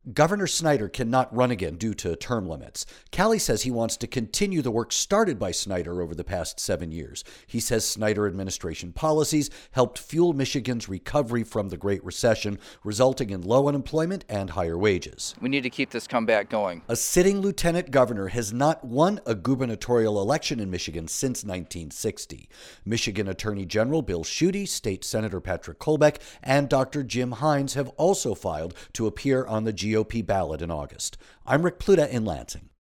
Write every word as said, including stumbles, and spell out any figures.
Governor Snyder cannot run again due to term limits. Calley says he wants to continue the work started by Snyder over the past seven years. He says Snyder administration policies helped fuel Michigan's recovery from the Great Recession, resulting in low unemployment and higher wages. We need to keep this comeback going. A sitting lieutenant governor has not won a gubernatorial election in Michigan since nineteen sixty. Michigan Attorney General Bill Schuette, State Senator Patrick Kolbeck, and Doctor Jim Hines have also filed to appear on the G O P ballot in August. I'm Rick Pluta in Lansing.